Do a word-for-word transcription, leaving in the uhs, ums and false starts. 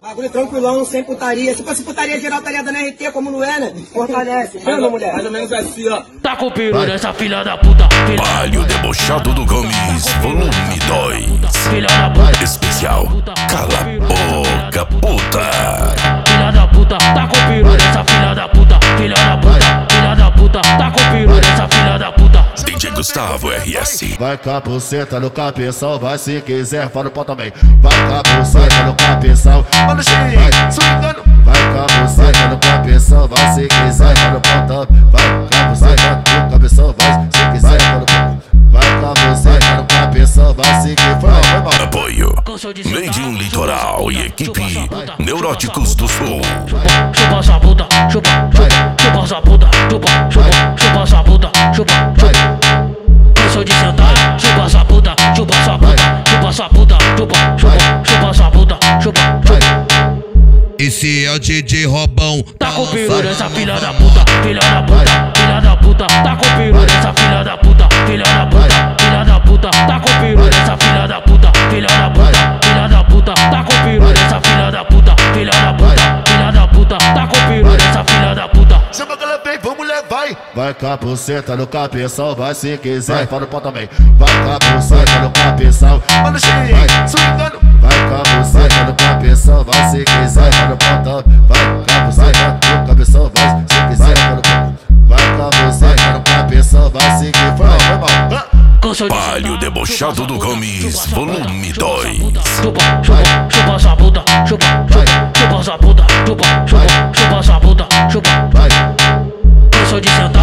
Bagulho tranquilão, sem putaria. Se fosse putaria geral, estaria dando R T, como não é, né? Fortalece. Chama, mulher. Mais ou menos assim, ó. Tá com o peru nessa filha da puta. Palio debochado do Gomes, volume dois. Filha da puta. Especial, cala a boca, puta. Filha da puta, tá com o peru nessa filha da puta. Filha da puta, filha da puta, tá com o peru nessa filha da puta. D J Gustavo R S. Vai com a buceta no cabeção, vai se quiser, fala o pau também. Vai com a buceta no cabeção, mano, vai, swingando. Vai com a buceta no cabeção, vai se quiser, fala o pau também. Vai com a buceta no cabeção, vai se quiser, fala o pau. Vai com a buceta no cabeção, vai se quiser, vai, vai. Apoio Made in Litoral e equipe Neuróticos do Sul. Chupa essa puta, chupa, chupa, chupa essa puta, chupa, chupa, chupa essa puta, chupa, chupa. Cansou de sentar, chupa essa puta, chupa essa puta, chupa essa puta, chupa, chupa, chupa essa puta, chupa, chupa. Esse é o D J Robão. Tá com o peru nessa filha da puta, filha da puta, filha da puta. Tá com o peru nessa filha da puta, filha da puta, filha da puta. Tá com o peru nessa filha da puta, filha da puta, filha da puta. Tá com o peru nessa filha da puta, filha da puta, filha da puta. Tá com o peru nessa filha da puta. Chama que ela vem, vamos levar, vai. Vai com a buceta no cabeção, vai se quiser, fala o pau também. Vai com a buceta no cabeção, mano, vai, swingando. Vai com a buceta no cabeção, vai se quiser, fala o pau também. Vai com a buceta no cabeção, vai se quiser, fala o pau. Vai com a buceta no cabeção, vai se quiser, vai, vai, vai. Palio debochado do Gomes, volume dois. Chupa, chupa, chupa essa puta, chupa, chupa, chupa essa puta, chupa, chupa, chupa essa puta, chupa. Cansou de sentar.